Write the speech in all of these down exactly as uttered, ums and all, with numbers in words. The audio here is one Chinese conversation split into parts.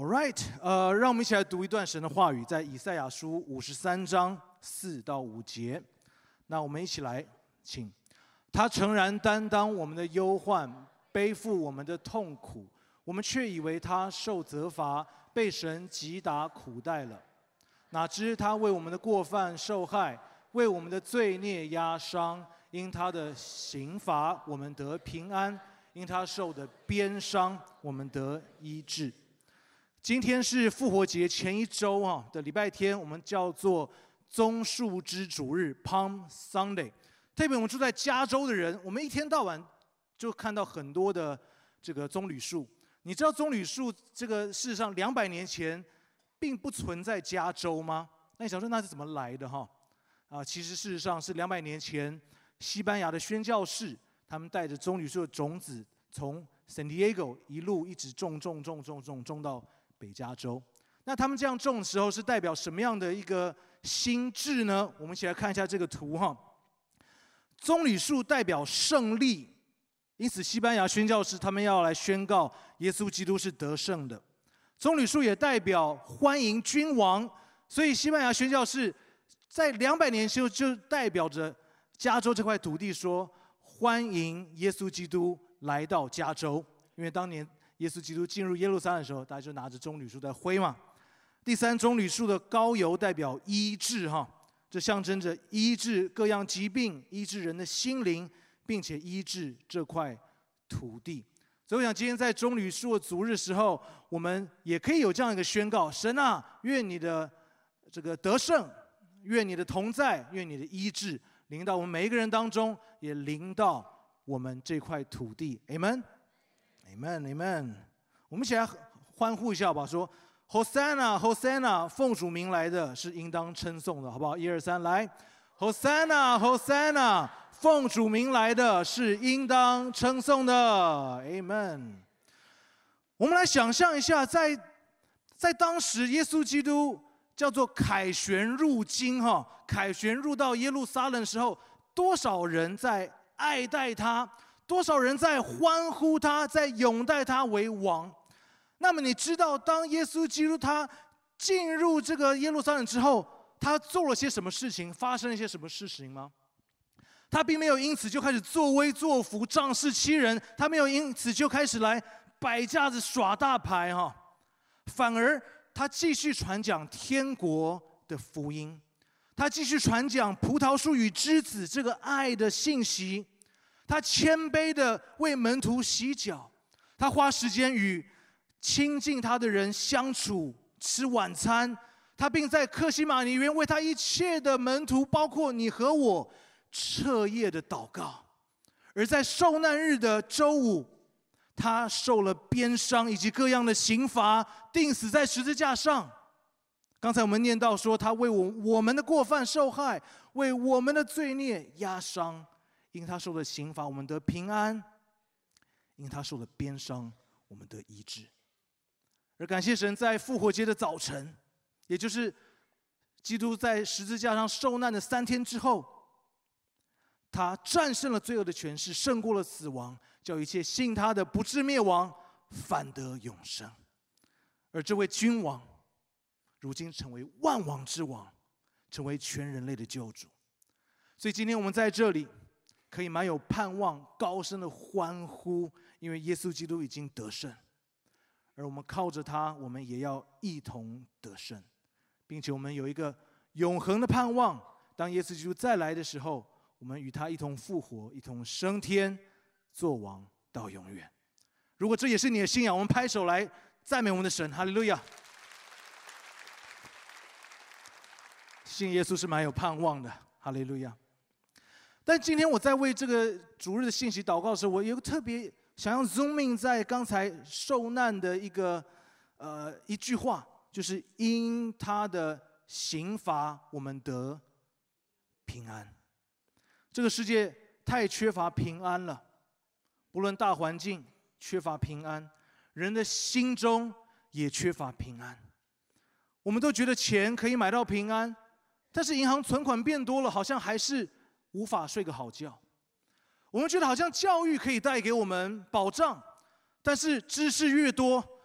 All right， 呃，让我们一起来读一段神的话语，在以赛亚书五十三章四到五节。那我们一起来，请。他诚然担当我们的忧患，背负我们的痛苦，我们却以为他受责罚，被神击打苦待了。哪知他为我们的过犯受害，为我们的罪孽压伤。因他的刑罚，我们得平安；因他受的鞭伤，我们得医治。今天是复活节前一周啊的礼拜天，我们叫做棕树之主日 （Palm Sunday）。特别我们住在加州的人，我们一天到晚就看到很多的这个棕榈树。你知道棕榈树这个事实上两百年前并不存在加州吗？那你想说那是怎么来的哈？啊，其实事实上是两百年前西班牙的宣教士，他们带着棕榈树的种子从 San Diego 一路一直种种种种种种到北加州。那他们这样种的时候是代表什么样的一个心志呢？我们一起来看一下这个图哈。棕榈树代表胜利，因此西班牙宣教士他们要来宣告耶稣基督是得胜的。棕榈树也代表欢迎君王，所以西班牙宣教士在两百年前就代表着加州这块土地说欢迎耶稣基督来到加州，因为当年耶稣基督进入耶路撒冷的时候，大家就拿着棕榈树在挥嘛。第三，棕榈树的膏油代表医治哈。这象征着医治各样疾病，医治人的心灵，并且医治这块土地。所以我想今天在棕榈树的主日时候，我们也可以有这样一个宣告：神啊，愿你的这个得胜，愿你的同在，愿你的医治临到我们每一个人当中，也临到我们这块土地。Amen， Amen， Amen。我们一起来欢呼一下吧，说。Hosanna, Hosanna， 奉主名来的是应当称颂的，好不好？一二三，来 ！Hosanna, Hosanna， 奉主名来的是应当称颂的 ，Amen。我们来想象一下，在在当时，耶稣基督叫做凯旋入京，哈，凯旋入到耶路撒冷的时候，多少人在爱戴他，多少人在欢呼他，在拥戴他为王。那么你知道，当耶稣基督他进入这个耶路撒冷之后，他做了些什么事情，发生了些什么事情吗？他并没有因此就开始作威作福、仗势欺人，他没有因此就开始来摆架子耍大牌哈，反而他继续传讲天国的福音，他继续传讲葡萄树与枝子这个爱的信息，他谦卑的为门徒洗脚，他花时间与亲近他的人相处，吃晚餐，他并在客西马尼园为他一切的门徒，包括你和我，彻夜的祷告。而在受难日的周五，他受了鞭伤以及各样的刑罚，钉死在十字架上。刚才我们念到说，他为我我们的过犯受害，为我们的罪孽压伤。因他受了刑罚，我们得平安；因他受了鞭伤，我们得医治。而感谢神，在复活节的早晨，也就是基督在十字架上受难的三天之后，他战胜了罪恶的权势，胜过了死亡，叫一切信他的不至灭亡，反得永生。而这位君王，如今成为万王之王，成为全人类的救主。所以今天我们在这里，可以满有盼望，高声的欢呼，因为耶稣基督已经得胜。而我们靠着他，我们也要一同得胜，并且我们有一个永恒的盼望。当耶稣基督再来的时候，我们与他一同复活，一同升天，做王到永远。如果这也是你的信仰，我们拍手来赞美我们的神，哈利路亚！信耶稣是蛮有盼望的，哈利路亚！但今天我在为这个主日的信息祷告的时候，我有个特别想要 zoom in 在刚才受难的一个呃一句话，就是因他的刑罚，我们得平安。这个世界太缺乏平安了，不论大环境缺乏平安，人的心中也缺乏平安。我们都觉得钱可以买到平安，但是银行存款变多了，好像还是无法睡个好觉。我们觉得好像教育可以带给我们保障，但是知识越多，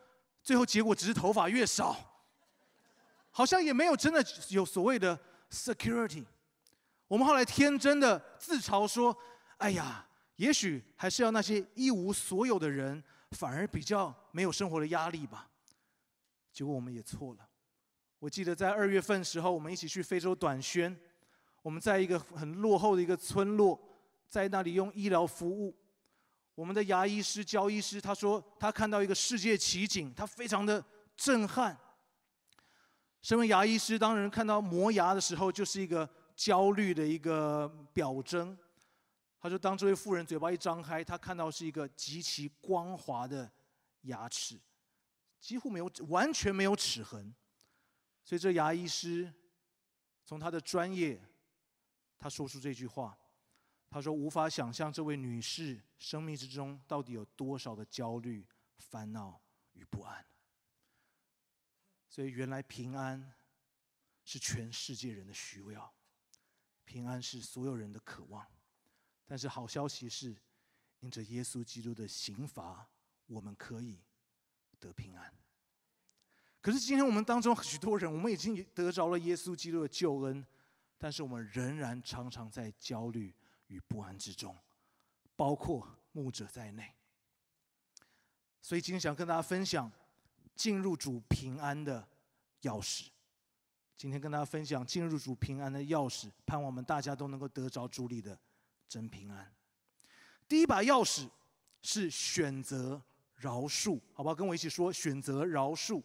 最后结果只是头发越少，好像也没有真的有所谓的 security。我们后来天真的自嘲说：“哎呀，也许还是要那些一无所有的人，反而比较没有生活的压力吧。”结果我们也错了。我记得在二月份的时候，我们一起去非洲短宣，我们在一个很落后的一个村落，在那里用医疗服务。我们的牙医师、焦医师，他说他看到一个世界奇景，他非常的震撼。身为牙医师，当人看到磨牙的时候，就是一个焦虑的一个表征。他说，当这位妇人嘴巴一张开，他看到是一个极其光滑的牙齿，几乎没有，完全没有齿痕。所以这牙医师从他的专业，他说出这句话。他说：“无法想象这位女士生命之中到底有多少的焦虑、烦恼与不安。”所以，原来平安是全世界人的需要，平安是所有人的渴望。但是好消息是，因着耶稣基督的刑罚，我们可以得平安。可是今天我们当中许多人，我们已经得着了耶稣基督的救恩，但是我们仍然常常在焦虑与不安之中，包括牧者在内。所以今天想跟大家分享进入主平安的钥匙。今天跟大家分享进入主平安的钥匙，盼望我们大家都能够得着主里的真平安。第一把钥匙是选择饶恕，好不好？跟我一起说：选择饶恕。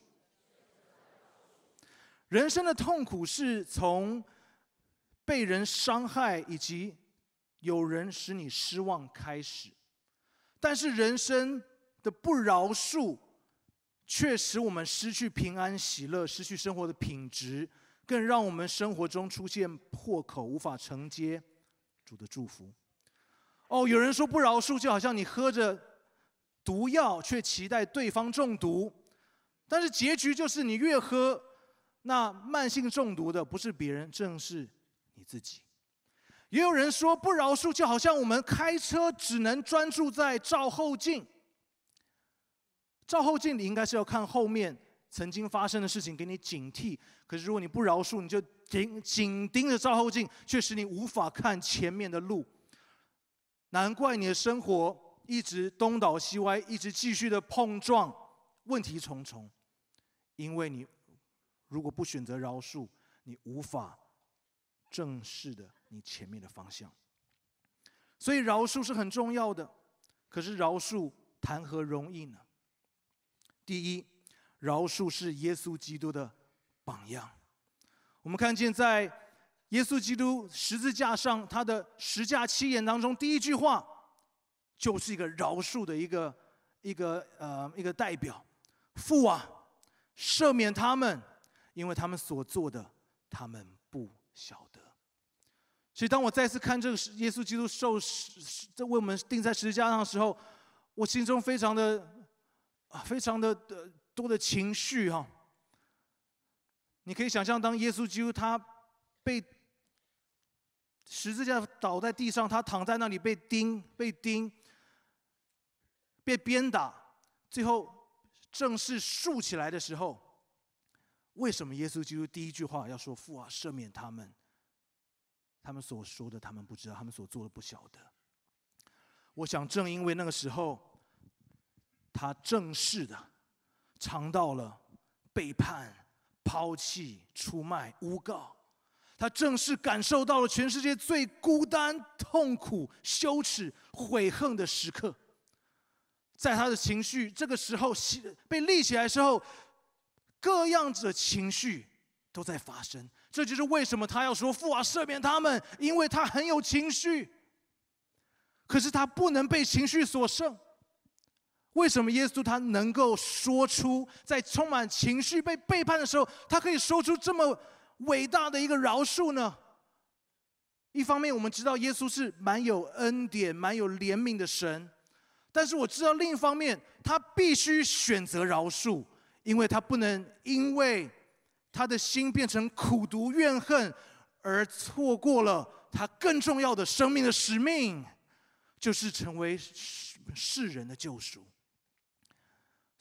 人生的痛苦是从被人伤害以及有人使你失望开始，但是人生的不饶恕却使我们失去平安喜乐，失去生活的品质，更让我们生活中出现破口，无法承接主的祝福。哦，有人说不饶恕就好像你喝着毒药，却期待对方中毒，但是结局就是你越喝，那慢性中毒的不是别人，正是你自己。也有人说不饶恕就好像我们开车只能专注在照后镜，照后镜你应该是要看后面曾经发生的事情，给你警惕。可是如果你不饶恕，你就紧紧盯着照后镜，却使你无法看前面的路。难怪你的生活一直东倒西歪，一直继续的碰撞，问题重重。因为你如果不选择饶恕，你无法正视的你前面的方向。所以饶恕是很重要的，可是饶恕谈何容易呢？第一，饶恕是耶稣基督的榜样。我们看见在耶稣基督十字架上，他的十架七言当中，第一句话就是一个饶恕的一个一个呃一个代表。父啊，赦免他们，因为他们所做的，他们不晓得。所以当我再次看这个耶稣基督受这为我们钉在十字架上的时候，我心中非常的非常的多的情绪哈。你可以想象，当耶稣基督他被十字架倒在地上，他躺在那里被钉、被钉、被鞭打，最后正式竖起来的时候，为什么耶稣基督第一句话要说：“父啊，赦免他们，他们所说的他们不知道，他们所做的不晓得。”我想，正因为那个时候，他正式的尝到了背叛、抛弃、出卖、诬告。他正式感受到了全世界最孤单、痛苦、羞耻、悔恨的时刻。在他的情绪这个时候被立起来的时候，各样的情绪都在发生。这就是为什么他要说：“父啊，赦免他们”，因为他很有情绪。可是他不能被情绪所胜。为什么耶稣他能够说出，在充满情绪、被背叛的时候，他可以说出这么伟大的一个饶恕呢？一方面我们知道耶稣是蛮有恩典、蛮有怜悯的神，但是我知道另一方面他必须选择饶恕，因为他不能因为他的心变成苦毒怨恨，而错过了他更重要的生命的使命，就是成为世人的救赎。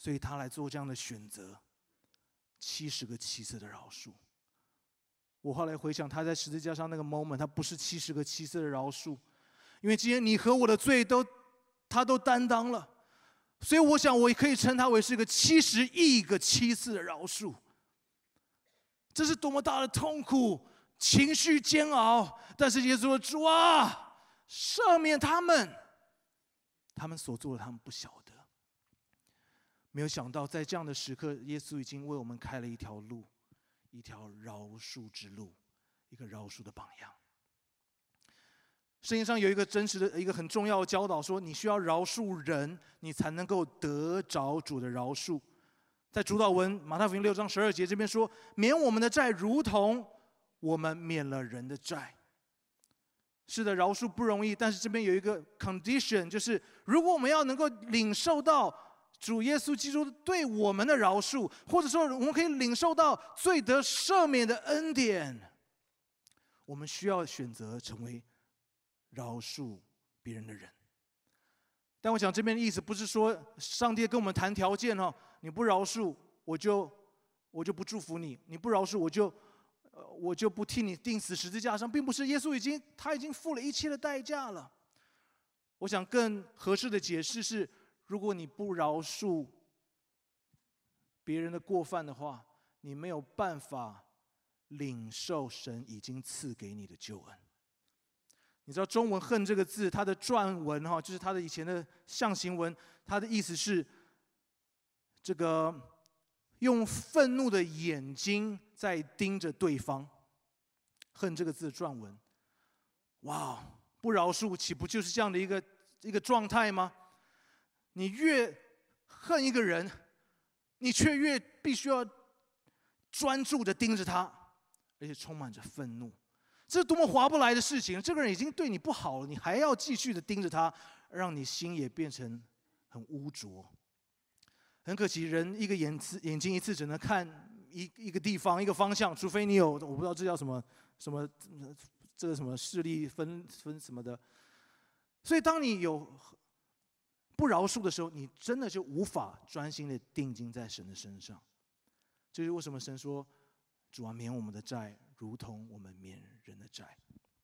所以他来做这样的选择，七十个七次的饶恕。我后来回想他在十字架上那个 moment， 他不是七十个七次的饶恕，因为今天你和我的罪都他都担当了，所以我想我也可以称他为是一个七十亿个七次的饶恕。这是多么大的痛苦，情绪煎熬，但是耶稣说：“主啊，赦免他们，他们所做的他们不晓得。”没有想到在这样的时刻，耶稣已经为我们开了一条路，一条饶恕之路，一个饶恕的榜样。圣经上有一个真实的一个很重要的教导，说你需要饶恕人，你才能够得着主的饶恕。在主祷文马太福音六章十二节这边说：“免我们的债，如同我们免了人的债。”是的，饶恕不容易，但是这边有一个 condition， 就是如果我们要能够领受到主耶稣基督对我们的饶恕，或者说我们可以领受到罪得赦免的恩典，我们需要选择成为饶恕别人的人。但我想这边的意思不是说上帝跟我们谈条件哦，你不饶恕我就我就不祝福你，你不饶恕我就呃我就不替你钉死十字架上，并不是。耶稣已经他已经付了一切的代价了。我想更合适的解释是，如果你不饶恕别人的过犯的话，你没有办法领受神已经赐给你的救恩。你知道中文恨这个字，它的篆文哈，就是它的以前的象形文，它的意思是这个用愤怒的眼睛在盯着对方。恨这个字的篆文，哇，不饶恕岂不就是这样的一个一个状态吗？你越恨一个人，你却越必须要专注的盯着他，而且充满着愤怒。这是多么划不来的事情！这个人已经对你不好了，你还要继续的盯着他，让你心也变成很污浊。很可惜，人一个眼次眼睛一次只能看一一个地方一个方向，除非你有我不知道这叫什么什么这个什么视力分分什么的。所以当你有不饶恕的时候，你真的就无法专心的定睛在神的身上。这就是为什么神说：“主啊，免我们的债，如同我们免人的债。”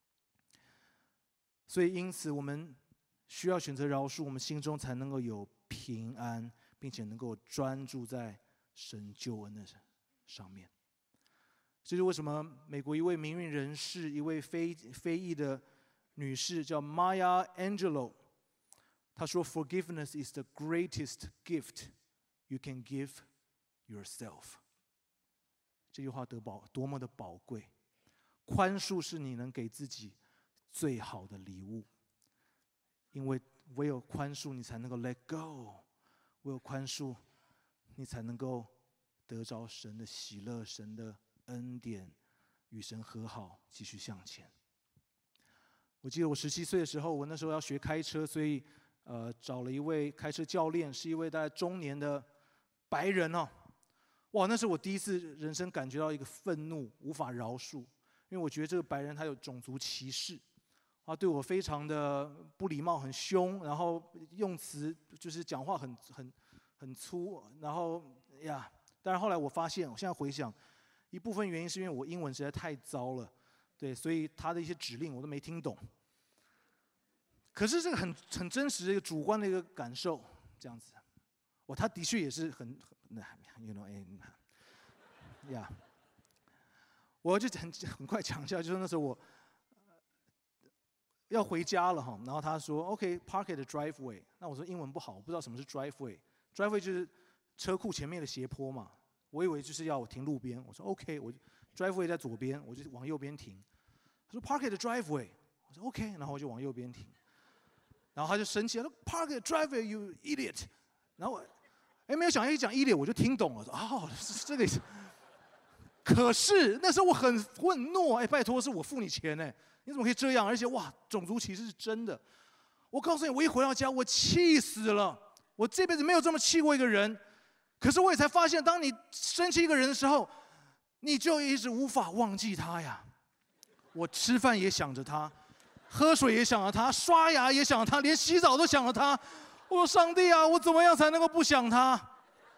所以因此我们需要选择饶恕，我们心中才能够有平安，并且能够专注在神救恩的上面。这是为什么美国一位名誉人士，一位非非裔的女士叫 Maya Angelou， 她说 ：“Forgiveness is the greatest gift you can give yourself。”这句话得宝多么的宝贵！宽恕是你能给自己最好的礼物，因为唯有宽恕，你才能够 let go； 唯有宽恕，你才能够得着神的喜乐、神的恩典，与神和好，继续向前。我记得我十七岁的时候，我那时候要学开车，所以呃找了一位开车教练，是一位大概中年的白人哦。哇，那是我第一次人生感觉到一个愤怒，无法饶恕，因为我觉得这个白人他有种族歧视，啊，对我非常的不礼貌，很凶，然后用词就是讲话很很很粗，然后呀，但是后来我发现，我现在回想，一部分原因是因为我英文实在太糟了，对，所以他的一些指令我都没听懂。可是这个很很真实的一个主观的一个感受，这样子，哇，他的确也是很。You know, 哎，呀，我就很很快讲一下，就是那时候我要回家了哈，然后他说 OK park at the driveway， 那我说英文不好，我不知道什么是 driveway，driveway 就是车库前面的斜坡嘛，我以为就是要我停路边，我说 OK， 我 driveway 在左边，我就往右边停。他说 park at the driveway， 我说 OK， 然后我就往右边停，然后他就生气了，说 park at the driveway you idiot， 然后我。哎，没有想一讲一脸我就听懂了，说哦是这个意思。可是那时候我很愤怒，哎，拜托是我付你钱哎，你怎么可以这样？而且哇，种族歧视是真的。我告诉你，我一回到家，我气死了，我这辈子没有这么气过一个人。可是我也才发现，当你生气一个人的时候，你就一直无法忘记他呀。我吃饭也想着他，喝水也想着他，刷牙也想着他，连洗澡都想着他。我说上帝啊，我怎么样才能够不想他？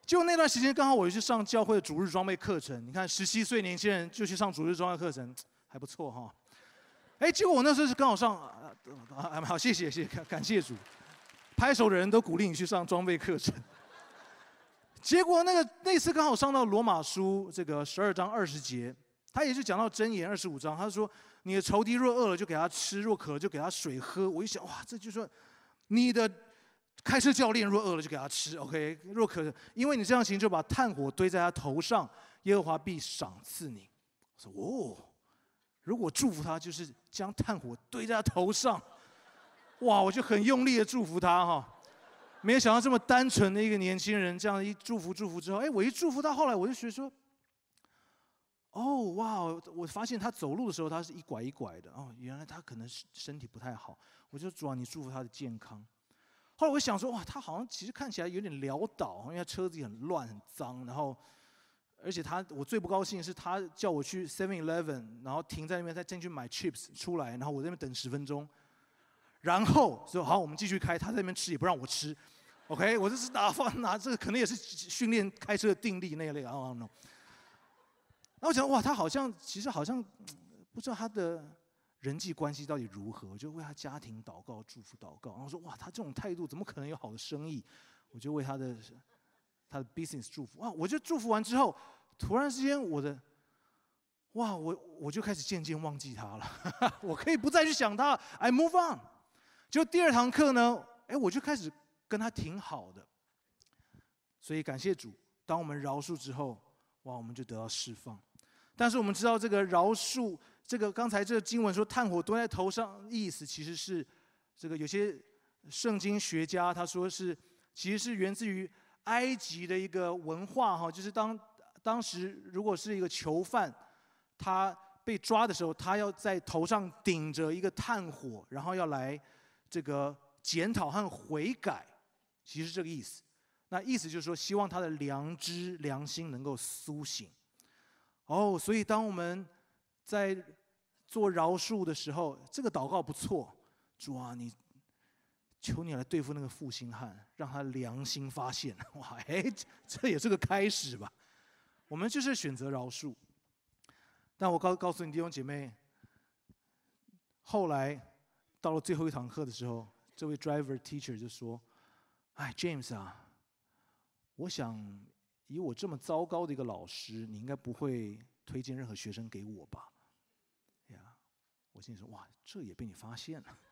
就那段时间刚好我就去上教会的主日装备课程，你看十七岁年轻人就去上主日装备课程，还不错哈。哎，结果我那时候是刚好上，啊啊、好，谢谢谢谢，感感谢主，拍手的人都鼓励你去上装备课程。结果那个那次刚好上到罗马书这个十二章二十节，他也是讲到箴言二十五章，他说你的仇敌若饿了就给他吃，若渴了就给他水喝。我一想，哇，这就是说你的开车教练若饿了就给他吃 ，OK， 若渴了，因为你这样行就把炭火堆在他头上，耶和华必赏赐你。我说哦，如果祝福他就是将炭火堆在他头上，哇，我就很用力的祝福他哈。没有想到这么单纯的一个年轻人，这样一祝福祝福之后，哎，我一祝福他，后来我就觉得说，哦哇，我发现他走路的时候他是一拐一拐的，哦，原来他可能是身体不太好，我就主啊，你祝福他的健康。后来我想说，哇，他好像其实看起来有点潦倒，因为他车子也很乱很脏，然后而且他我最不高兴的是他叫我去 seven eleven， 然后停在那边再进去买 chips 出来，然后我在那边等十分钟。然后说好，我们继续开，他在那边吃也不让我吃 ，OK， 我这是打放拿这个可能也是训练开车的定力那一类啊 ，no。然后我想哇，他好像其实好像不知道他的人际关系到底如何，我就为他家庭祷告、祝福祷告。然后说哇，他这种态度怎么可能有好的生意？我就为他的他的 business 祝福。哇，我就祝福完之后，突然之间我的哇，我我就开始渐渐忘记他了，我可以不再去想他 ，I move on。就第二堂课呢，哎，我就开始跟他挺好的，所以感谢主，当我们饶恕之后，哇，我们就得到释放。但是我们知道这个饶恕，这个刚才这个经文说炭火堆在头上，意思其实是这个有些圣经学家他说是，其实是源自于埃及的一个文化哈，就是当当时如果是一个囚犯，他被抓的时候，他要在头上顶着一个炭火，然后要来这个检讨和悔改，其实是这个意思。那意思就是说，希望他的良知、良心能够苏醒。哦，所以当我们在做饶恕的时候，这个祷告不错。主啊，你求你来对付那个负心汉，让他良心发现。哇，哎，这也是个开始吧。我们就是选择饶恕。但我告告诉你弟兄姐妹，后来到了最后一堂课的时候，这位 driver teacher 就说：“哎 ，James 啊，我想以我这么糟糕的一个老师，你应该不会推荐任何学生给我吧？”呀，我心里说：“哇，这也被你发现了。”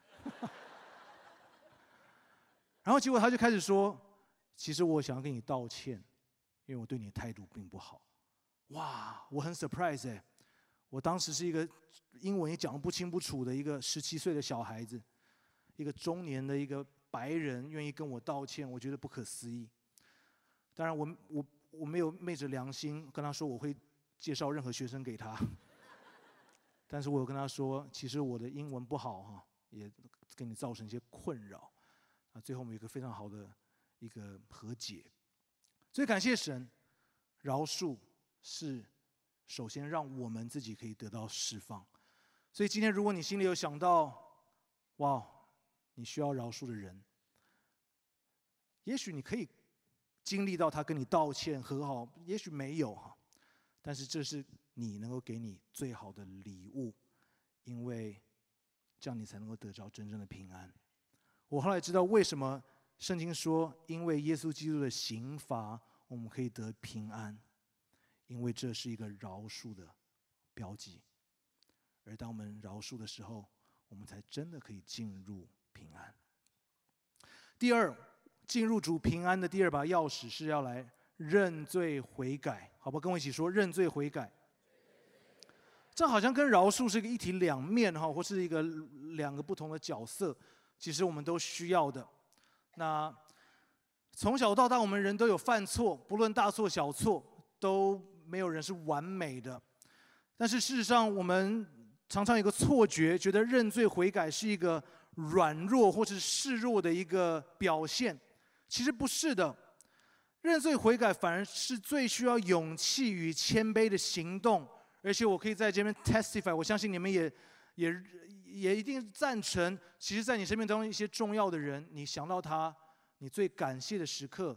然后结果他就开始说：“其实我想要跟你道歉，因为我对你的态度并不好。”哇，我很 surprise 哎。我当时是一个英文也讲得不清不楚的一个十七岁的小孩子，一个中年的一个白人愿意跟我道歉，我觉得不可思议。当然我，我我我没有昧着良心跟他说我会介绍任何学生给他，但是我有跟他说，其实我的英文不好哈，也给你造成一些困扰。啊，最后我们有一个非常好的一个和解。所以感谢神，饶恕是首先让我们自己可以得到释放。所以今天如果你心里有想到，哇，你需要饶恕的人，也许你可以经历到他跟你道歉和好，也许没有哈，但是这是你能够给你最好的礼物，因为这样你才能够得着真正的平安。我后来知道为什么圣经说，因为耶稣基督的刑罚，我们可以得平安。因为这是一个饶恕的标记，而当我们饶恕的时候，我们才真的可以进入平安。第二，进入主平安的第二把钥匙是要来认罪悔改，好不好？跟我一起说认罪悔改。这好像跟饶恕是一个一体两面哈，或是一个两个不同的角色，其实我们都需要的。那从小到大，我们人都有犯错，不论大错小错，都没有人是完美的，但是事实上，我们常常有个错觉，觉得认罪悔改是一个软弱或是示弱的一个表现。其实不是的，认罪悔改反而是最需要勇气与谦卑的行动。而且我可以在这边 testify， 我相信你们也也也一定赞成。其实，在你生命当中一些重要的人，你想到他，你最感谢的时刻，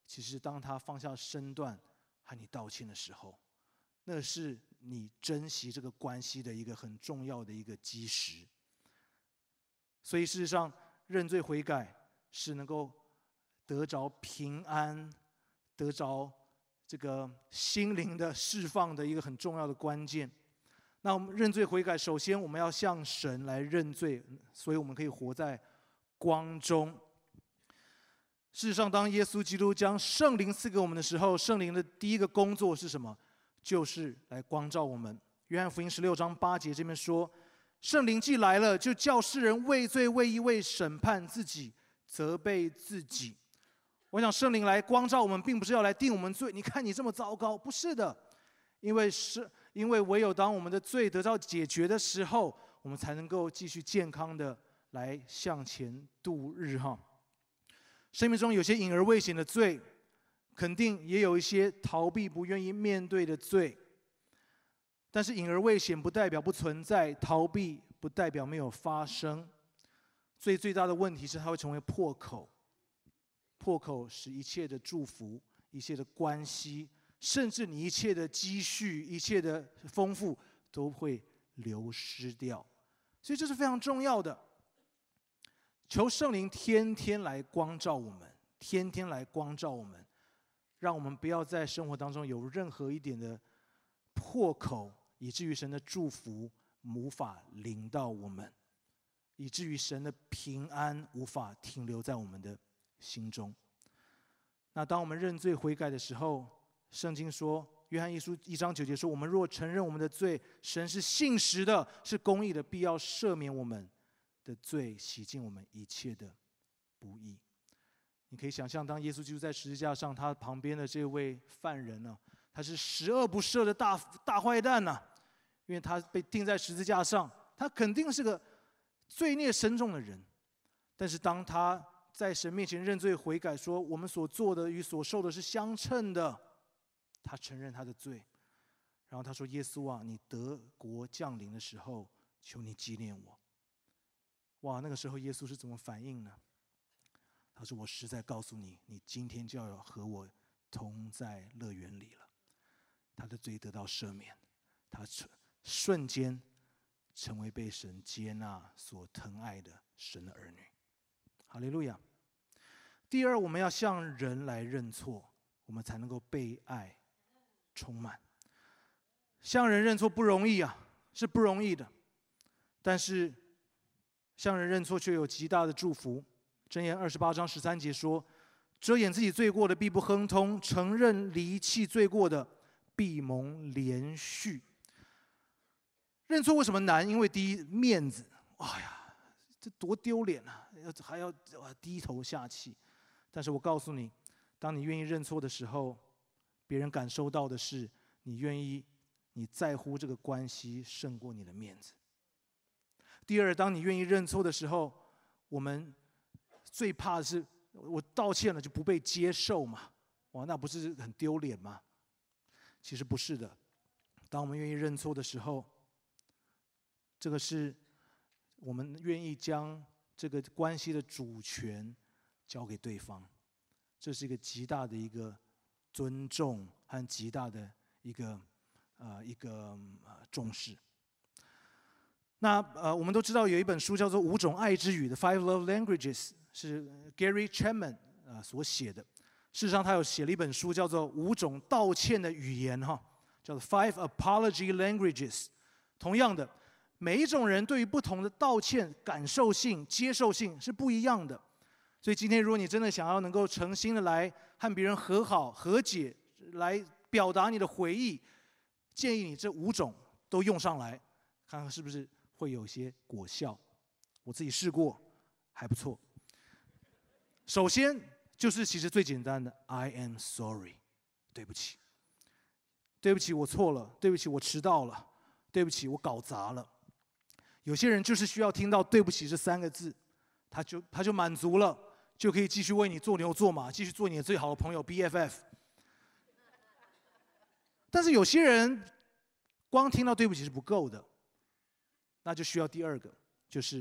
其实当他放下身段和你道歉的时候，那是你珍惜这个关系的一个很重要的一个基石。所以事实上，认罪悔改是能够得着平安，得着这个心灵的释放的一个很重要的关键。那我们认罪悔改，首先我们要向神来认罪，所以我们可以活在光中。事实上，当耶稣基督将圣灵赐给我们的时候，圣灵的第一个工作是什么？就是来光照我们。约翰福音十六章八节这边说，圣灵既来了，就叫世人为罪、为义、为审判自己，责备自己。我想圣灵来光照我们，并不是要来定我们罪。你看你这么糟糕，不是的，因为是因为唯有当我们的罪得到解决的时候，我们才能够继续健康的来向前度日哈。生命中有些隐而未显的罪，肯定也有一些逃避、不愿意面对的罪。但是隐而未显不代表不存在，逃避不代表没有发生。罪最大的问题是它会成为破口，破口使一切的祝福、一切的关系，甚至你一切的积蓄、一切的丰富都会流失掉。所以这是非常重要的。求圣灵天天来光照我们，天天来光照我们，让我们不要在生活当中有任何一点的破口，以至于神的祝福无法临到我们，以至于神的平安无法停留在我们的心中。那当我们认罪悔改的时候，圣经说，约翰一书一章九节说，我们若承认我们的罪，神是信实的，是公义的，必要赦免我们的罪，洗净我们一切的不义。你可以想象，当耶稣基督在十字架上，他旁边的这位犯人呢、啊，他是十恶不赦的大大坏蛋呐、啊，因为他被钉在十字架上，他肯定是个罪孽深重的人。但是当他在神面前认罪悔改，说我们所做的与所受的是相称的，他承认他的罪，然后他说：“耶稣啊，你得国降临的时候，求你纪念我。”哇，那个时候耶稣是怎么反应呢？他说：“我实在告诉你，你今天就要和我同在乐园里了。”他的罪得到赦免，他瞬间成为被神接纳、所疼爱的神的儿女。哈利路亚。第二，我们要向人来认错，我们才能够被爱充满。向人认错不容易啊，是不容易的，但是向人认错却有极大的祝福。箴言二十八章十三节说：“遮掩自己罪过的必不亨通，承认离弃罪过的必蒙怜恤。”认错为什么难？因为第一，面子，哎呀，这多丢脸啊！还要低头下气。但是我告诉你，当你愿意认错的时候，别人感受到的是你愿意、你在乎这个关系胜过你的面子。第二，当你愿意认错的时候，我们最怕的是我道歉了就不被接受嘛？哇，那不是很丢脸吗？其实不是的。当我们愿意认错的时候，这个是我们愿意将这个关系的主权交给对方，这是一个极大的一个尊重和极大的一个呃一个呃重视。那呃我们都知道有一本书叫做《五种爱之语》的 Five Love Languages， 是 Gary Chapman 啊所写的。事实上，他有写了一本书叫做《五种道歉的语言》哈，叫做 Five Apology Languages。同样的，每一种人对于不同的道歉感受性、接受性是不一样的。所以今天，如果你真的想要能够诚心的来和别人和好、和解，来表达你的悔意，建议你这五种都用上来，看看是不是会有些果效。我自己试过，还不错。首先就是其实最简单的 ，I am sorry， 对不起，对不起，我错了，对不起，我迟到了，对不起，我搞砸了。有些人就是需要听到对不起这三个字，他就他就满足了，就可以继续为你做牛做马，继续做你的最好的朋友 B F F。但是有些人光听到对不起是不够的，那就需要第二个，就是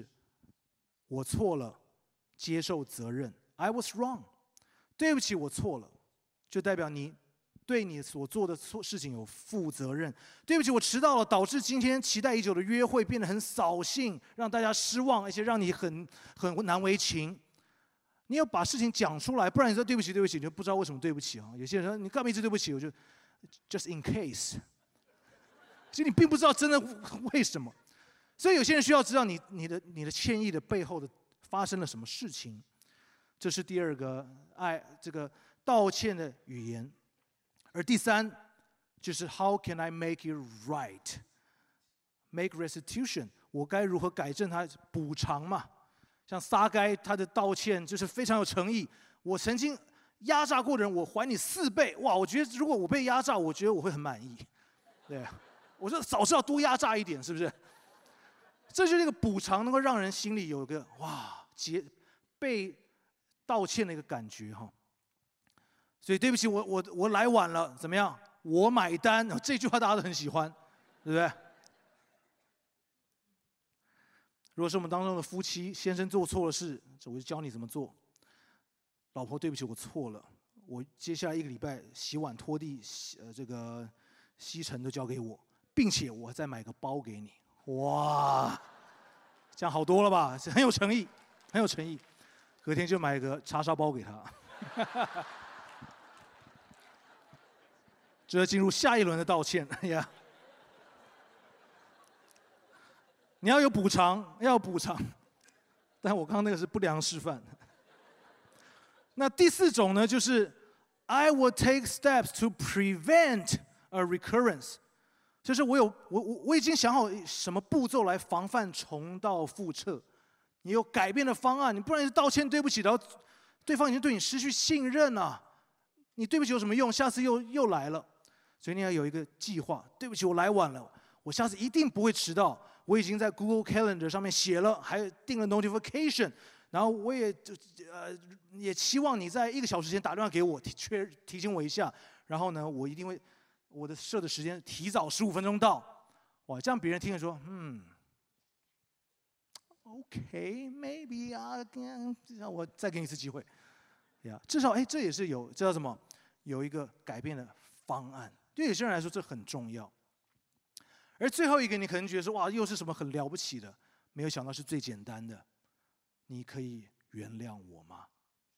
我错了，接受责任 ，I was wrong， 对不起，我错了， 就代表你对你所做的错事情有负责任。对不起，我迟到了，导致今天期待已久的约会变得很扫兴，让大家失望，而且让你很很难为情。你要把事情讲出来，不然你说对不起，对不起，你就不知道为什么对不起啊。有些人说你干嘛一直对不起，我就 just in case。其实你并不知道真的为什么，所以有些人需要知道你你的你的歉意的背后的发生了什么事情。这是第二个爱这个道歉的语言。而第三就是 How can I make it right? Make restitution， 我该如何改正它，补偿嘛？像撒该他的道歉就是非常有诚意。我曾经压榨过的人，我还你四倍。哇，我觉得如果我被压榨，我觉得我会很满意。对，我说早知道多压榨一点，是不是？这就是一个补偿，能够让人心里有一个哇结被道歉的一个感觉哈。所以对不起，我我我来晚了，怎么样？我买单，这句话大家都很喜欢，对不对？如果是我们当中的夫妻，先生做错了事，我就教你怎么做。老婆，对不起，我错了，我接下来一个礼拜洗碗、拖地、呃这个吸尘都交给我，并且我再买个包给你。哇，这样好多了吧？很有诚意，很有诚意。隔天就买个叉烧包给他。这要进入下一轮的道歉，哎呀，你要有补偿，要有补偿，但我刚刚那个是不良示范。那第四种呢，就是 I will take steps to prevent a recurrence， 就是我有我我我已经想好什么步骤来防范重蹈覆辙。你有改变的方案，你不然是道歉对不起，然后对方已经对你失去信任了，你对不起有什么用？下次又又来了。所以你要有一个计划。对不起，我来晚了，我下次一定不会迟到。我已经在 Google Calendar 上面写了，还定了 notification， 然后我也呃也期望你在一个小时前打电话给我，提确提醒我一下。然后呢，我一定会我的设的时间提早十五分钟到。哇，这样别人听了说，嗯 ，OK maybe 啊，让我再给你一次机会，呀，至少哎，这也是有这叫什么？有一个改变的方案。对有些人来说，这很重要。而最后一个，你可能觉得说，哇，又是什么很了不起的？没有想到是最简单的。你可以原谅我吗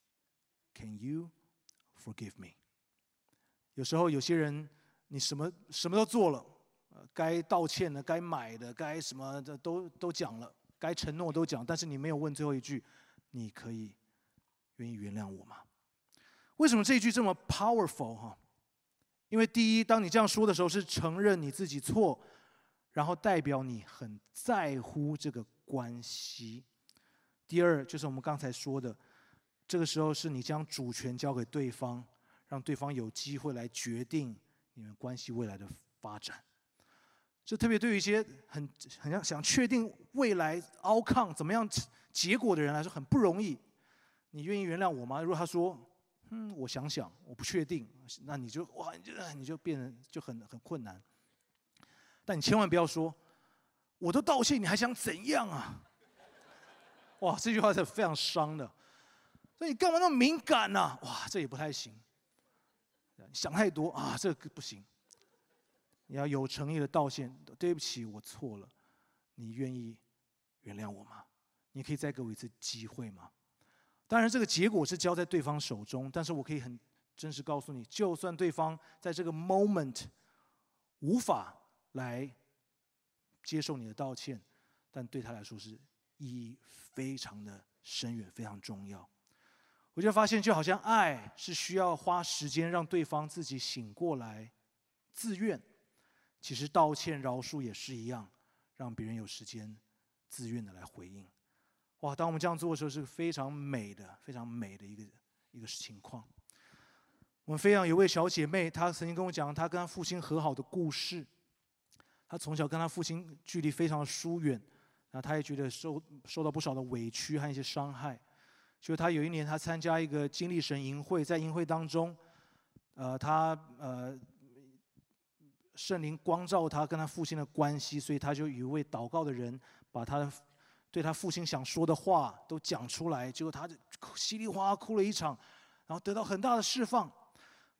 ？Can you forgive me？ 有时候有些人，你什么什么都做了，呃，该道歉的、该买的、该什么的都都讲了，该承诺都讲，但是你没有问最后一句，你可以愿意原谅我吗？为什么这一句这么 powerful 哈？因为第一，当你这样说的时候，是承认你自己错，然后代表你很在乎这个关系。第二，就是我们刚才说的，这个时候是你将主权交给对方，让对方有机会来决定你们关系未来的发展。这特别对于一些很很想想确定未来 outcome 怎么样结果的人来说，很不容易。你愿意原谅我吗？如果他说，嗯，我想想，我不确定，那你就哇，你就你就变得就很很困难。但你千万不要说，我都道歉，你还想怎样啊？哇，这句话是非常伤的。所以你干嘛那么敏感呢、啊？哇，这也不太行。想太多啊，这个不行。你要有诚意的道歉，对不起，我错了。你愿意原谅我吗？你可以再给我一次机会吗？当然，这个结果是交在对方手中，但是我可以很真实告诉你，就算对方在这个 moment 无法来接受你的道歉，但对他来说是意义非常的深远，非常重要。我就发现，就好像爱是需要花时间让对方自己醒过来，自愿。其实道歉、饶恕也是一样，让别人有时间自愿的来回应。哇！当我们这样做的时候，是非常美的、非常美的一个一个情况。我们飞扬有位小姐妹，她曾经跟我讲她跟她父亲和好的故事。她从小跟她父亲距离非常的疏远，然后她也觉得受受到不少的委屈和一些伤害。就她有一年，她参加一个经历神营会，在营会当中，呃，她呃圣灵光照她跟她父亲的关系，所以她就与一位祷告的人把她的。对他父亲想说的话都讲出来，结果他就稀里哗啦哭了一场，然后得到很大的释放。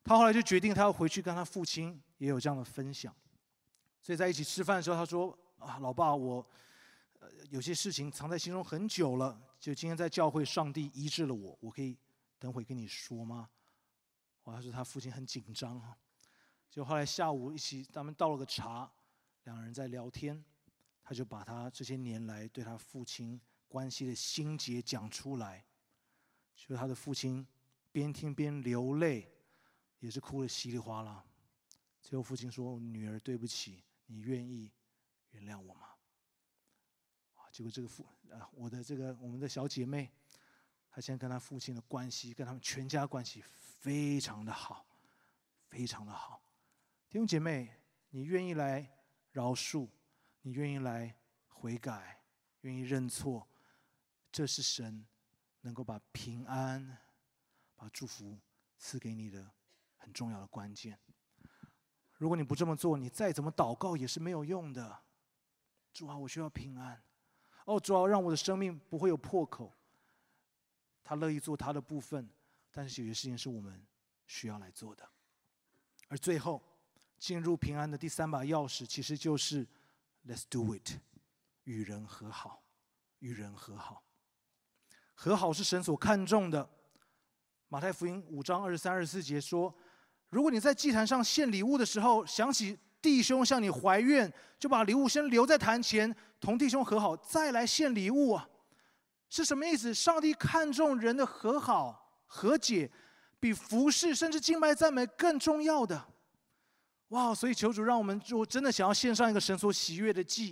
他后来就决定他要回去跟他父亲也有这样的分享。所以在一起吃饭的时候，他说：“啊，老爸，我呃有些事情藏在心中很久了，就今天在教会，上帝医治了我，我可以等会跟你说吗？”哇，他说他父亲很紧张啊。就后来下午一起，他们倒了个茶，两人在聊天，他就把他这些年来对他父亲关系的心结讲出来。就他的父亲边听边流泪，也是哭得稀里哗啦。最后父亲说：“女儿，对不起，你愿意原谅我吗？”啊，结果这个父啊，我的这个我们的小姐妹，她现在跟她父亲的关系，跟他们全家关系非常的好，非常的好。弟兄姐妹，你愿意来饶恕，你愿意来悔改，愿意认错，这是神能够把平安、把祝福赐给你的很重要的关键。如果你不这么做，你再怎么祷告也是没有用的。主啊，我需要平安。哦，主啊，让我的生命不会有破口。他乐意做他的部分，但是有些事情是我们需要来做的。而最后，进入平安的第三把钥匙，其实就是 Let's do it， 与人和好，与人和好。和好是神所看重的。马太福音五章二十三、二十四节说，如果你在祭坛上献礼物的时候，想起弟兄向你怀怨，就把礼物先留在坛前，同弟兄和好，再来献礼物啊。是什么意思？上帝看重人的和好、和解，比服侍甚至敬拜赞美更重要的。哇！所以求主让我们，如果真的想要献上一个神所喜悦的祭，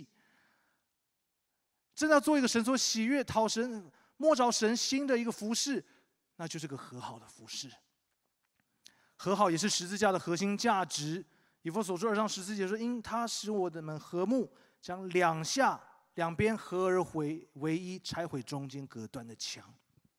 真的要做一个神所喜悦、讨神摸着神心的一个服侍，那就是个和好的服侍。和好也是十字架的核心价值。以弗所书二章十四节说：“因他使我们和睦，将两下两边合而为一，拆毁中间隔断的墙。”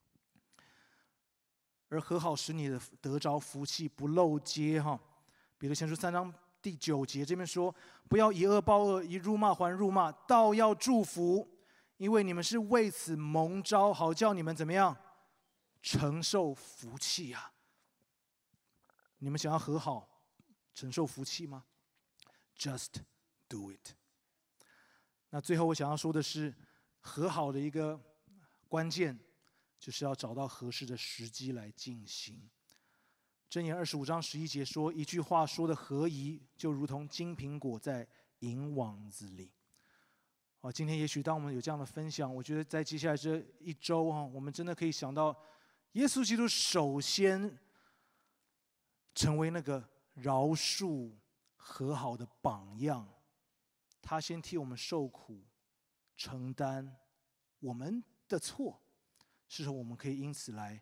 而和好使你的得着福气，不漏接哈。彼得前书三章第九节这边说：“不要以恶报恶，以辱骂还辱骂，倒要祝福，因为你们是为此蒙召，好叫你们怎么样承受福气啊！”你们想要和好、承受福气吗 ？Just do it。那最后我想要说的是，和好的一个关键，就是要找到合适的时机来进行。箴言二十五章十一节说：“一句话说的合宜，就如同金苹果在银网子里。”啊，今天也许当我们有这样的分享，我觉得在接下来这一周啊，我们真的可以想到，耶稣基督首先成为那个饶恕和好的榜样。他先替我们受苦，承担我们的错，是说我们可以因此来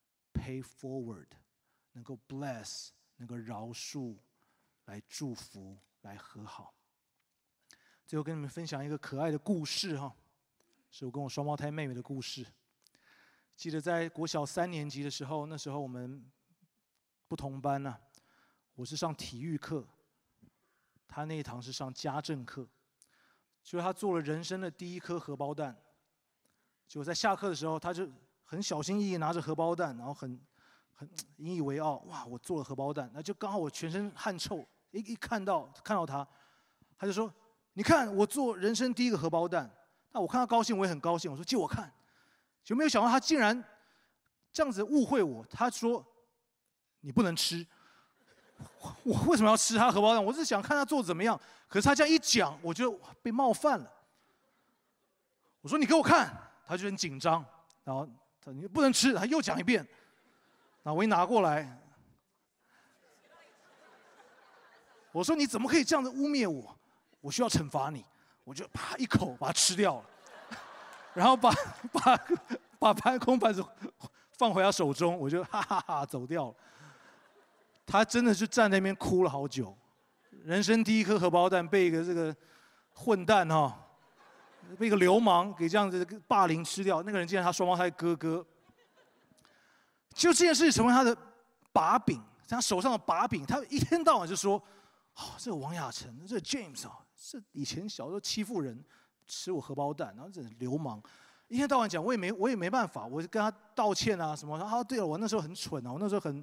pay forward， 能够 bless， 能够饶恕，来祝福，来和好。最后跟你们分享一个可爱的故事哈，是我跟我双胞胎妹妹的故事。记得在国小三年级的时候，那时候我们不同班啊，我是上体育课，他那一堂是上家政课。就是他做了人生的第一颗荷包蛋，结果在下课的时候，他就很小心翼翼拿着荷包蛋，然后很很引以为傲，哇，我做了荷包蛋。那就刚好我全身汗臭，一一看到看到他，他就说：“你看我做人生第一个荷包蛋。”那我看他高兴，我也很高兴。我说：“借我看。”就没有想到他竟然这样子误会我。他说：“你不能吃。”我为什么要吃他荷包蛋？我是想看他做怎么样。可是他这样一讲，我就被冒犯了。我说：“你给我看。”他就很紧张，然后他你不能吃，他又讲一遍。然后我一拿过来，我说：“你怎么可以这样子污蔑我？我需要惩罚你。”我就啪一口把它吃掉了，然后把把把盘空盘子放回他手中，我就哈哈哈走掉了。他真的是站在那边哭了好久，人生第一颗荷包蛋被一个这个混蛋哈、哦，被一个流氓给这样子霸凌吃掉。那个人竟然他双胞胎哥哥，就这件事成为他的把柄，他手上的把柄。他一天到晚就说：“哦，这个王亚成，这个 James 啊，这以前小时候欺负人，吃我荷包蛋，然后这流氓。”一天到晚讲，我也没我也没办法，我就跟他道歉啊什么。啊，对了，我那时候很蠢啊，我那时候很。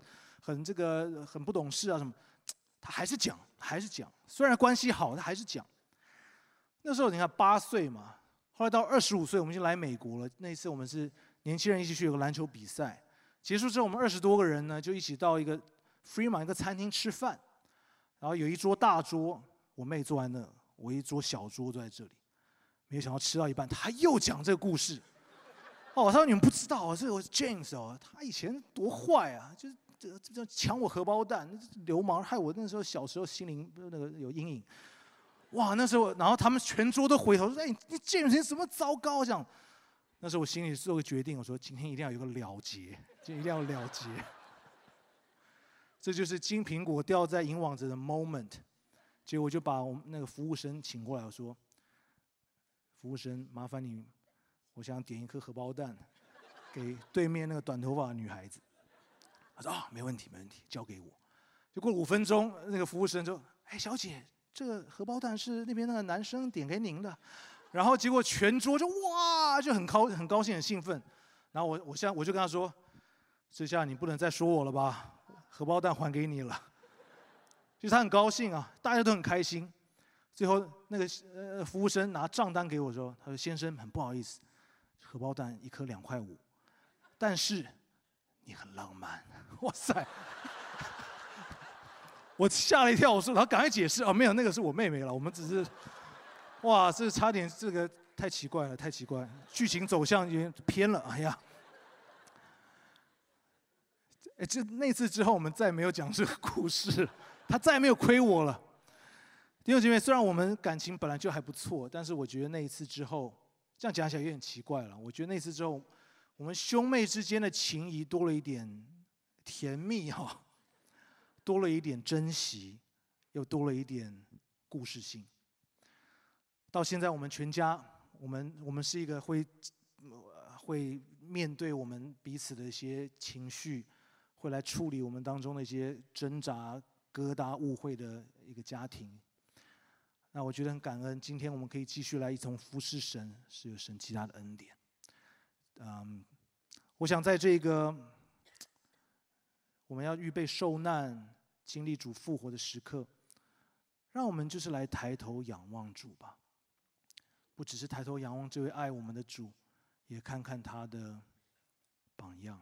很这个很不懂事啊什么，他还是讲，还是讲。虽然关系好，他还是讲。那时候你看八岁嘛，后来到二十五岁，我们已经来美国了。那一次我们是年轻人一起去有个篮球比赛，结束之后，我们二十多个人呢就一起到一个 Fremont 一个餐厅吃饭，然后有一桌大桌，我妹坐在那，我一桌小桌坐在这里。没有想到吃到一半，他又讲这个故事。哦，他说你们不知道啊，这个 James 哦，他以前多坏啊，就是这这抢我荷包蛋，流氓，害我那时候小时候心灵那个有阴影。哇，那时候，然后他们全桌都回头说：“哎，你 James 你怎么糟糕？”这样，那时候我心里做个决定，我说今天一定要有个了结，就一定要了结。这就是金苹果掉在银网子的 moment。结果我就把我们那个服务生请过来，我说：“服务生，麻烦你。”我想点一颗荷包蛋，给对面那个短头发的女孩子。他说啊，没问题，没问题，交给我。就过了五分钟，那个服务生说：“哎，小姐，这个荷包蛋是那边那个男生点给您的。”然后结果全桌就哇，就很高很高兴很兴奋。然后我我现在我就跟他说：“这下你不能再说我了吧？荷包蛋还给你了。”就是他很高兴啊，大家都很开心。最后那个呃服务生拿账单给我说：“他说先生，很不好意思。”荷包蛋一颗两块五，但是你很浪漫，哇塞！我吓了一跳，我说，然后赶快解释，哦，没有，那个是我妹妹了，我们只是，哇，这差点这个太奇怪了，太奇怪了，剧情走向有点偏了，哎呀！哎，这那次之后，我们再没有讲这个故事，他再也没有亏我了。弟兄姐妹，虽然我们感情本来就还不错，但是我觉得那一次之后。这样讲起来有点奇怪了。我觉得那次之后，我们兄妹之间的情谊多了一点甜蜜哈、哦，多了一点珍惜，又多了一点故事性。到现在，我们全家，我们我们是一个会会面对我们彼此的一些情绪，会来处理我们当中的一些挣扎、疙瘩、误会的一个家庭。那我觉得很感恩，今天我们可以继续来一同服侍神，是有神极大的恩典。嗯，我想在这个我们要预备受难、经历主复活的时刻，让我们就是来抬头仰望主吧。不只是抬头仰望这位爱我们的主，也看看他的榜样。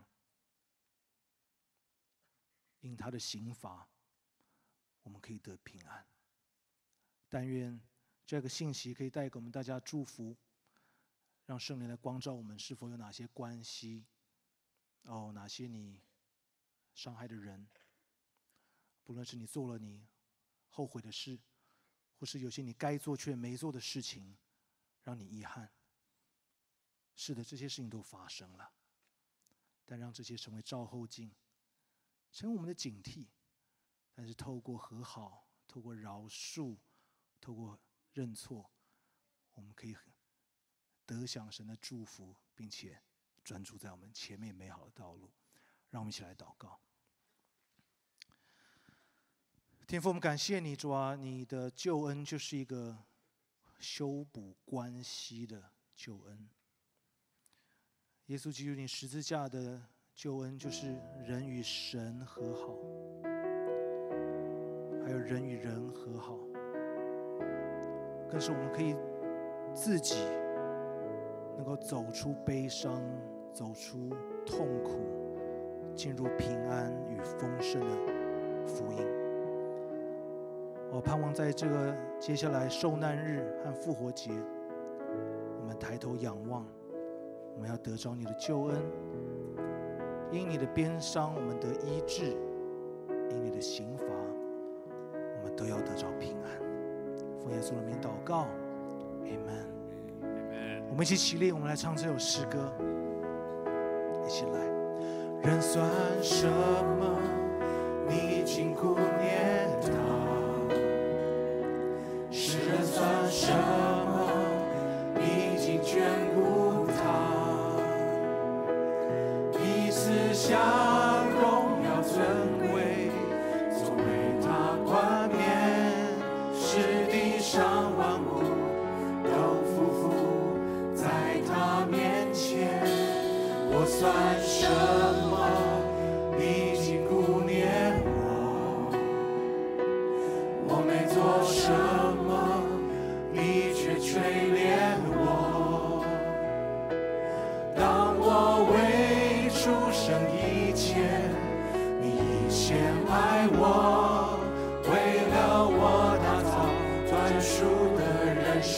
因他的刑罚，我们可以得平安。但愿这个信息可以带给我们大家祝福，让圣灵来光照我们是否有哪些关系，哦，哪些你伤害的人，不论是你做了你后悔的事，或是有些你该做却没做的事情，让你遗憾。是的，这些事情都发生了，但让这些成为照后镜，成为我们的警惕。但是透过和好，透过饶恕，透过认错，我们可以得享神的祝福，并且专注在我们前面美好的道路。让我们一起来祷告。天父，我们感谢你，主啊，你的救恩就是一个修补关系的救恩。耶稣基督，你十字架的救恩就是人与神和好，还有人与人和好。更是我们可以自己能够走出悲伤，走出痛苦，进入平安与丰盛的福音。我盼望在这个接下来受难日和复活节，我们抬头仰望，我们要得着你的救恩。因你的鞭伤，我们得医治；因你的刑罚，我们都要得着平安。奉耶稣的名祷告 ，Amen。我们一起起立，我们来唱这首诗歌，一起来。人算什么？你已经顾念他；世人算什么？你已经眷顾他。彼此相荣耀尊贵，作为他冠冕。是地上万物都匍匐在他面前，我算什么？你已经顾念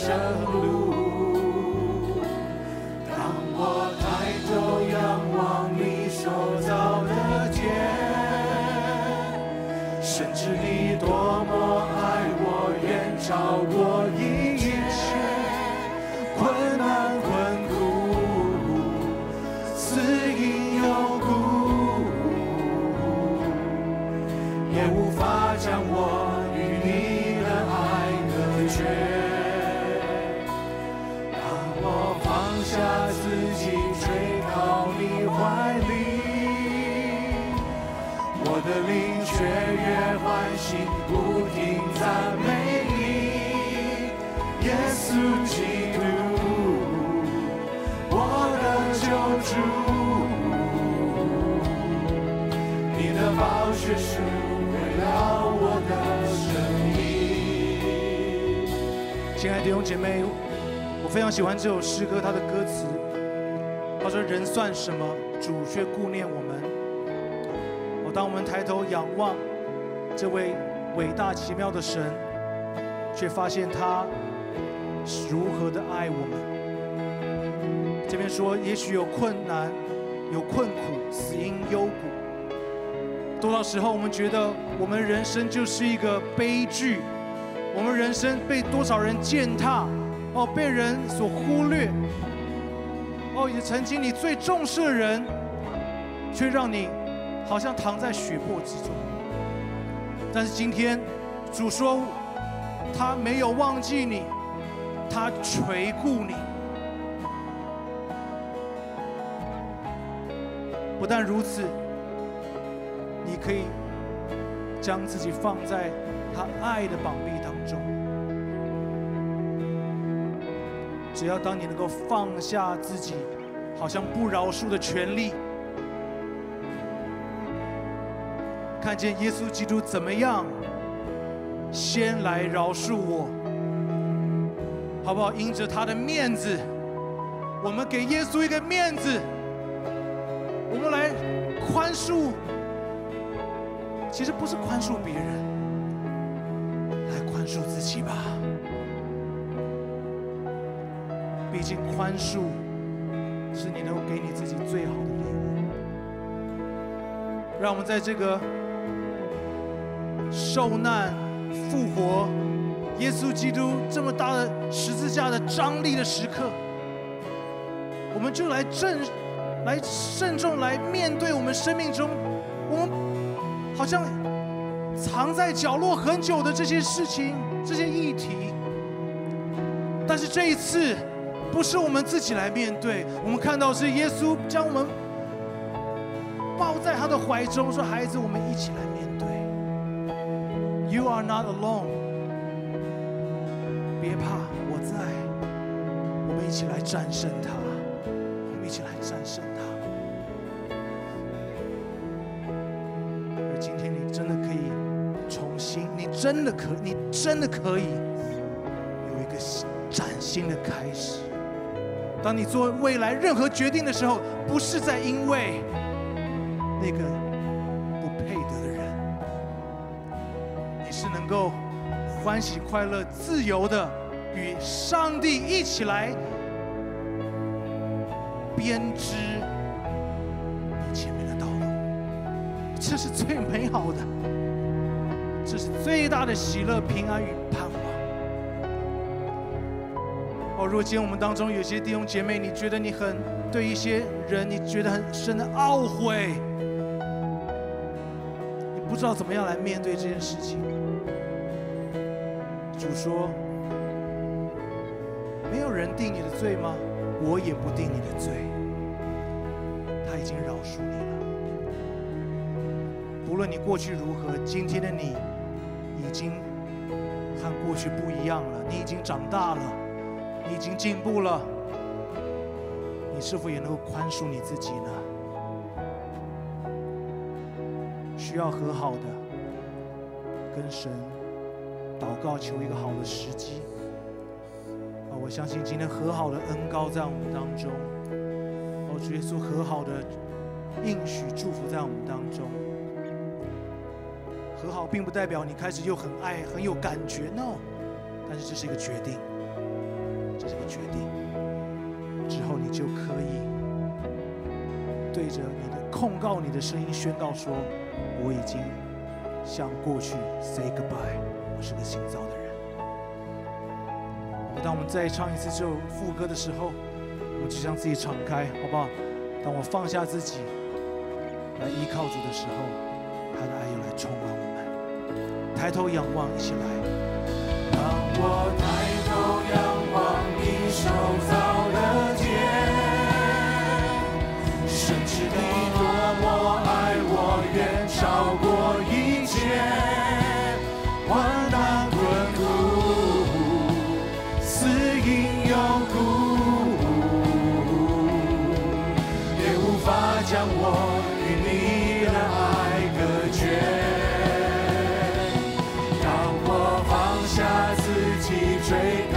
生路。当我抬头仰望你所造的天，深知你多么爱我，远超过一切困难困苦，赐因有故，也无法将我与你的爱隔绝。当我放下自己，垂靠你怀里，我的灵雀跃欢喜，不停赞美你，耶稣基督，我的救主，你的宝血赎回了我的生命。亲爱的弟兄姐妹，我非常喜欢这首诗歌，它的歌词，他说：“人算什么，主却顾念我们。”哦，当我们抬头仰望这位伟大奇妙的神，却发现他如何的爱我们。这边说，也许有困难，有困苦，死因幽谷。多少时候，我们觉得我们人生就是一个悲剧，我们人生被多少人践踏，哦，被人所忽略，哦，也曾经你最重视的人，却让你好像躺在血泊之中。但是今天，主说，他没有忘记你，他垂顾你。不但如此，你可以将自己放在他爱的膀臂当中。只要当你能够放下自己好像不饶恕的权利，看见耶稣基督怎么样先来饶恕我，好不好？因着他的面子，我们给耶稣一个面子，我们来宽恕。其实不是宽恕别人，来宽恕自己吧。毕竟宽恕是你能够给你自己最好的礼物。让我们在这个受难、复活、耶稣基督这么大的十字架的张力的时刻，我们就来正、来慎重来面对我们生命中我们好像藏在角落很久的这些事情、这些议题。但是这一次，不是我们自己来面对，我们看到是耶稣将我们抱在他的怀中，说：“孩子，我们一起来面对。You are not alone， 别怕，我在。我们一起来战胜他，我们一起来战胜他。”而今天你真的可以重新，你真的可，你真的可以有一个崭新的开始。当你做未来任何决定的时候，不是在因为那个不配得的人，你是能够欢喜快乐、自由的与上帝一起来编织你前面的道路。这是最美好的，这是最大的喜乐、平安与盼望。哦，如果今天我们当中有些弟兄姐妹，你觉得你很对一些人，你觉得很深的懊悔，你不知道怎么样来面对这件事情。主说：“没有人定你的罪吗？我也不定你的罪。他已经饶恕你了。不论你过去如何，今天的你已经和过去不一样了。你已经长大了。”你已经进步了，你是否也能够宽恕你自己呢？需要和好的，跟神祷告，求一个好的时机。啊，我相信今天和好的恩膏在我们当中，哦，主耶稣和好的应许祝福在我们当中。和好并不代表你开始又很爱、很有感觉 ，no， 但是这是一个决定。 这个决定之后，你就可以对着你的控告你的声音宣告说：我已经向过去 say goodbye， 我是个新造的人。当我们再唱一次这首副歌的时候，我们就将自己敞开，好不好？当我放下自己来依靠主的时候，他的爱又来充满我们。抬头仰望，一起来。 当我抬头仰望你手造的天，神知你多么爱我，远超过一切患难困苦，死因有苦，也无法将我与你的爱隔绝。当我放下自己追赶